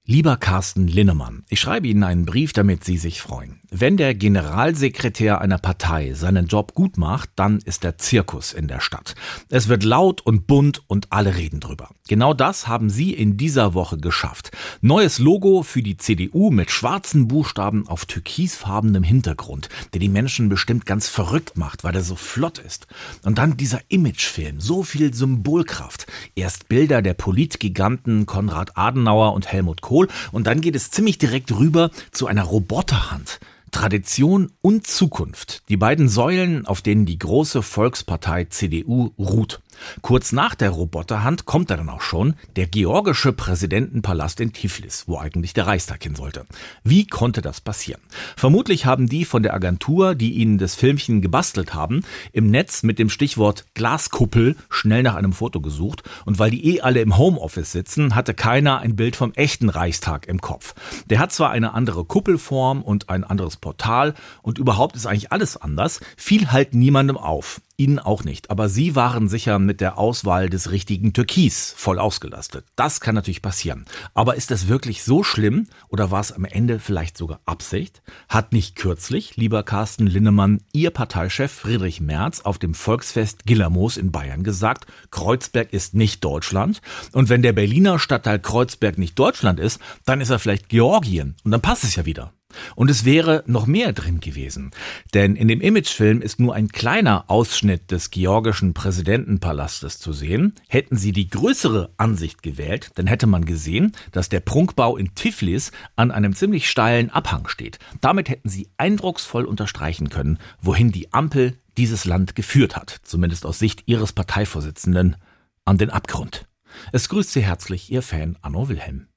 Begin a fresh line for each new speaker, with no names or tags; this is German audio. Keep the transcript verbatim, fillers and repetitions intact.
Lieber Carsten Linnemann, ich schreibe Ihnen einen Brief, damit Sie sich freuen. Wenn der Generalsekretär einer Partei seinen Job gut macht, dann ist der Zirkus in der Stadt. Es wird laut und bunt und alle reden drüber. Genau das haben Sie in dieser Woche geschafft. Neues Logo für die C D U mit schwarzen Buchstaben auf türkisfarbenem Hintergrund, der die Menschen bestimmt ganz verrückt macht, weil er so flott ist. Und dann dieser Imagefilm, so viel Symbolkraft. Erst Bilder der Politgiganten Konrad Adenauer und Helmut Kohl und dann geht es ziemlich direkt rüber zu einer Roboterhand. Tradition und Zukunft, die beiden Säulen, auf denen die große Volkspartei C D U ruht. Kurz nach der Roboterhand kommt er dann auch schon, der georgische Präsidentenpalast in Tiflis, wo eigentlich der Reichstag hin sollte. Wie konnte das passieren? Vermutlich haben die von der Agentur, die ihnen das Filmchen gebastelt haben, im Netz mit dem Stichwort Glaskuppel schnell nach einem Foto gesucht und weil die eh alle im Homeoffice sitzen, hatte keiner ein Bild vom echten Reichstag im Kopf. Der hat zwar eine andere Kuppelform und ein anderes Portal und überhaupt ist eigentlich alles anders, fiel halt niemandem auf. Ihnen auch nicht, aber Sie waren sicher mit der Auswahl des richtigen Türkis voll ausgelastet. Das kann natürlich passieren. Aber ist das wirklich so schlimm oder war es am Ende vielleicht sogar Absicht? Hat nicht kürzlich, lieber Carsten Linnemann, Ihr Parteichef Friedrich Merz auf dem Volksfest Gillermoos in Bayern gesagt, Kreuzberg ist nicht Deutschland und wenn der Berliner Stadtteil Kreuzberg nicht Deutschland ist, dann ist er vielleicht Georgien und dann passt es ja wieder. Und es wäre noch mehr drin gewesen, denn in dem Imagefilm ist nur ein kleiner Ausschnitt des georgischen Präsidentenpalastes zu sehen. Hätten sie die größere Ansicht gewählt, dann hätte man gesehen, dass der Prunkbau in Tiflis an einem ziemlich steilen Abhang steht. Damit hätten sie eindrucksvoll unterstreichen können, wohin die Ampel dieses Land geführt hat, zumindest aus Sicht ihres Parteivorsitzenden, an den Abgrund. Es grüßt Sie herzlich Ihr Fan Anno Wilhelm.